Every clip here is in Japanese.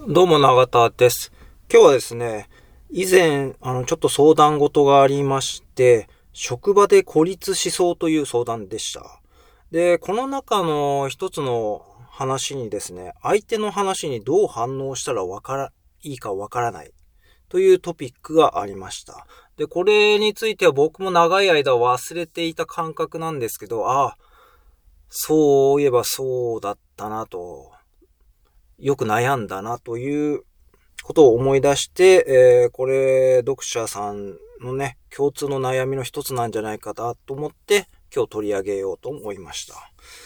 どうも永田です。今日はですね、以前、ちょっと相談事がありまして、職場で孤立しそうという相談でした。で、この中の一つの話にですね、相手の話にどう反応したらいいかわからないというトピックがありました。で、これについては僕も長い間忘れていた感覚なんですけど、そういえばそうだったなと。よく悩んだなということを思い出して、これ読者さんのね、共通の悩みの一つなんじゃないかなと思って今日取り上げようと思いました。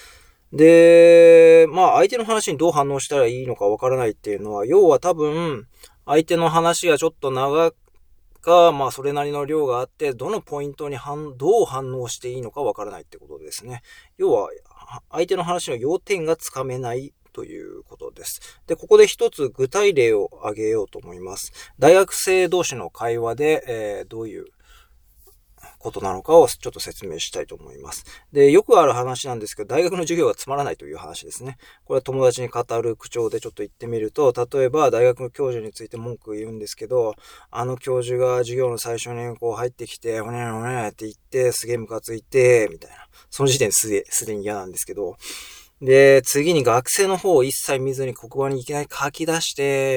で、相手の話にどう反応したらいいのかわからないっていうのは、要は多分相手の話がちょっと長か、それなりの量があって、どのポイントにどう反応していいのかわからないってことですね。要は、相手の話の要点がつかめないということです。で、ここで一つ具体例を挙げようと思います。大学生同士の会話で、どういうことなのかをちょっと説明したいと思います。で、よくある話なんですけど、大学の授業がつまらないという話ですね。これは友達に語る口調でちょっと言ってみると、例えば大学の教授について文句を言うんですけど、あの教授が授業の最初にこう入ってきて、おねおねって言って、すげえムカついて、みたいな。その時点ですでに嫌なんですけど、で、次に学生の方を一切見ずに黒板にいきなり書き出して、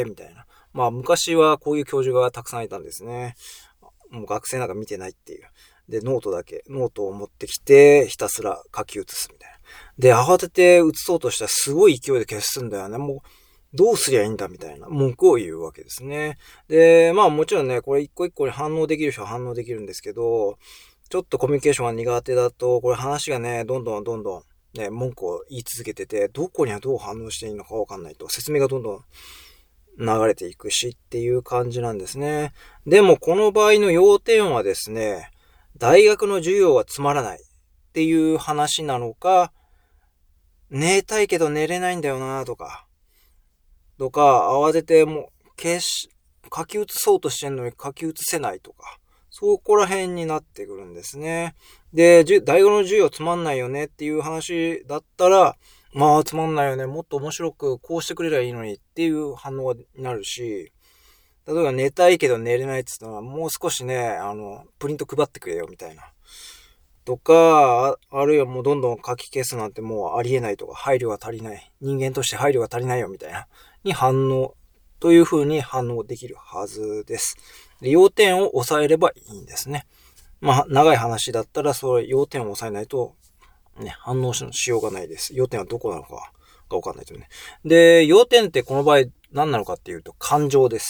みたいな。昔はこういう教授がたくさんいたんですね。もう学生なんか見てないっていう。で、ノートを持ってきて、ひたすら書き写すみたいな。で、慌てて写そうとしたらすごい勢いで消すんだよね。もう、どうすりゃいいんだみたいな文句を言うわけですね。で、もちろんね、これ一個一個に反応できる人は反応できるんですけど、ちょっとコミュニケーションが苦手だと、これ話がね、どんどんね、文句を言い続けてて、どこにはどう反応していいのかわかんないと、説明がどんどん流れていくしっていう感じなんですね。でもこの場合の要点はですね、大学の授業はつまらないっていう話なのか、寝たいけど寝れないんだよなとか、慌ててもう書き写そうとしてんのに書き写せないとか、そこら辺になってくるんですね。で、大学の授業つまんないよねっていう話だったら、つまんないよね。もっと面白くこうしてくれりゃいいのにっていう反応になるし、例えば寝たいけど寝れないって言ったら、もう少しね、プリント配ってくれよみたいな。とか、あるいはもうどんどん書き消すなんてもうありえないとか、配慮が足りない。人間として配慮が足りないよみたいな。に反応、という風に反応できるはずです。で、要点を抑えればいいんですね。長い話だったら、それ要点を抑えないと、ね、反応しようがないです。要点はどこなのかがわかんないとね。で、要点ってこの場合何なのかっていうと、感情です。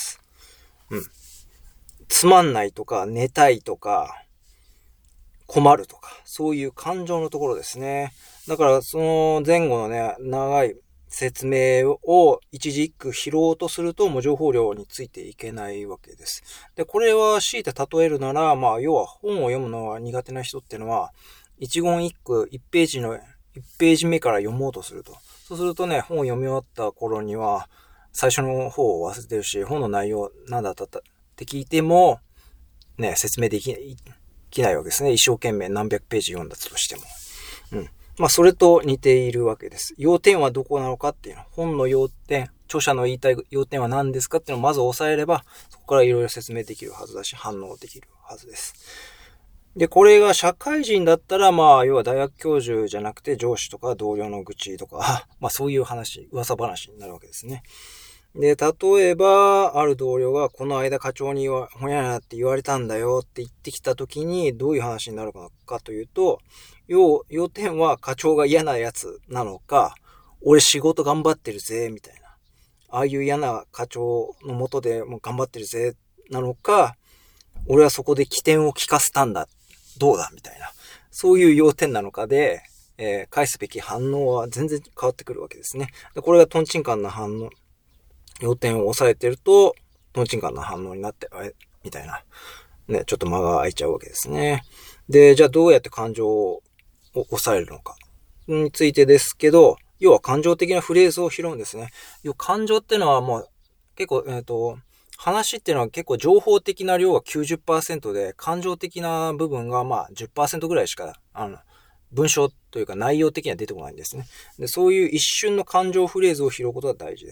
つまんないとか、寝たいとか、困るとか、そういう感情のところですね。だから、その前後のね、長い説明を一字一句拾おうとすると、もう情報量についていけないわけです。で、これは強いて例えるなら、要は本を読むのが苦手な人っていうのは、一言一句、1ページ目から読もうとすると。そうするとね、本を読み終わった頃には、最初の方を忘れてるし、本の内容なんだったって聞いても、ね、説明できないわけですね。一生懸命何百ページ読んだとしても。それと似ているわけです。要点はどこなのかっていうの。本の要点、著者の言いたい要点は何ですかっていうのをまず押さえれば、そこからいろいろ説明できるはずだし、反応できるはずです。で、これが社会人だったら、要は大学教授じゃなくて上司とか同僚の愚痴とか、そういう話、噂話になるわけですね。で、例えば、ある同僚が、この間課長にほにゃらって言われたんだよって言ってきたときに、どういう話になるかというと、要点は課長が嫌なやつなのか、俺仕事頑張ってるぜ、みたいな。ああいう嫌な課長のもとでもう頑張ってるぜ、なのか、俺はそこで起点を聞かせたんだ、どうだ、みたいな。そういう要点なのかで、返すべき反応は全然変わってくるわけですね。でこれがトンチンカンな反応。要点を抑えてると、トンチンカンな反応になって、みたいな。ね、ちょっと間が空いちゃうわけですね。で、じゃあどうやって感情を抑えるのかについてですけど、要は感情的なフレーズを拾うんですね。感情ってのはもう結構、話っていうのは結構情報的な量が 90% で、感情的な部分が10% ぐらいしか、文章というか内容的には出てこないんですね。で、そういう一瞬の感情フレーズを拾うことが大事です。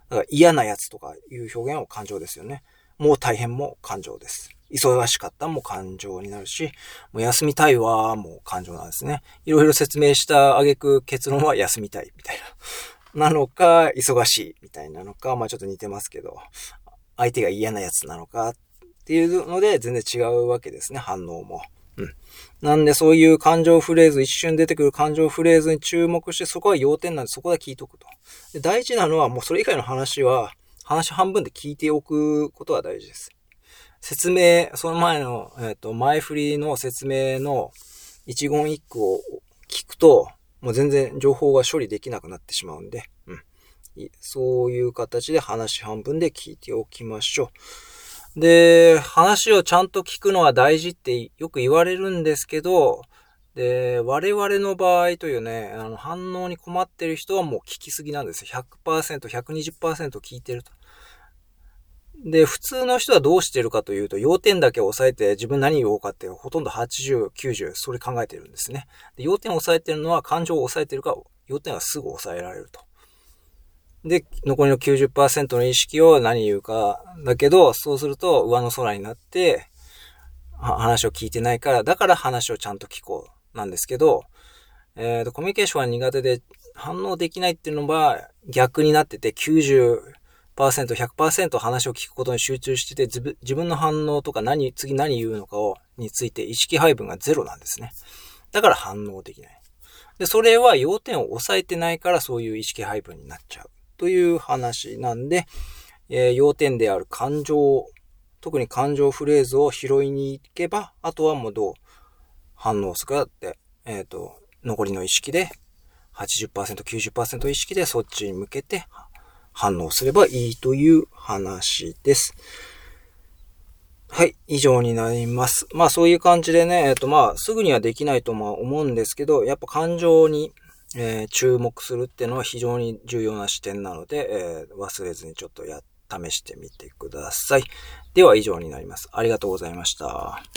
だから嫌なやつとかいう表現は感情ですよね。もう大変も感情です。忙しかったも感情になるし、もう休みたいはもう感情なんですね。いろいろ説明した挙句結論は休みたいみたいな。なのか、忙しいみたいなのか、ちょっと似てますけど、相手が嫌なやつなのかっていうので全然違うわけですね、反応も。なんでそういう感情フレーズ、一瞬出てくる感情フレーズに注目して、そこは要点なんでそこだけ聞いとくと。で、大事なのはもうそれ以外の話は、話半分で聞いておくことは大事です。説明、その前の、前振りの説明の一言一句を聞くと、もう全然情報が処理できなくなってしまうんで、そういう形で話半分で聞いておきましょう。で、話をちゃんと聞くのは大事ってよく言われるんですけど、で、我々の場合というね、反応に困ってる人はもう聞きすぎなんですよ。100%、120% 聞いてると。で、普通の人はどうしてるかというと、要点だけ押さえて自分何言おうかってほとんど80、90、それ考えてるんですね。で、要点を押さえてるのは感情を押さえてるから、要点はすぐ押さえられると。で、残りの 90% の意識を何言うか、だけど、そうすると上の空になって、話を聞いてないから、だから話をちゃんと聞こうなんですけど、コミュニケーションは苦手で反応できないっていうのは逆になってて、90%、100% 話を聞くことに集中してて、自分の反応とか次何言うのかについて意識配分がゼロなんですね。だから反応できない。で、それは要点を押さえてないからそういう意識配分になっちゃうという話なんで、要点である感情、特に感情フレーズを拾いに行けば、あとはもうどう反応するかって、残りの意識で 80%、90% 意識でそっちに向けて反応すればいいという話です。はい、以上になります。そういう感じでね、すぐにはできないと思うんですけど、やっぱ感情に、注目するっていうのは非常に重要な視点なので、忘れずにちょっと試してみてください。では以上になります。ありがとうございました。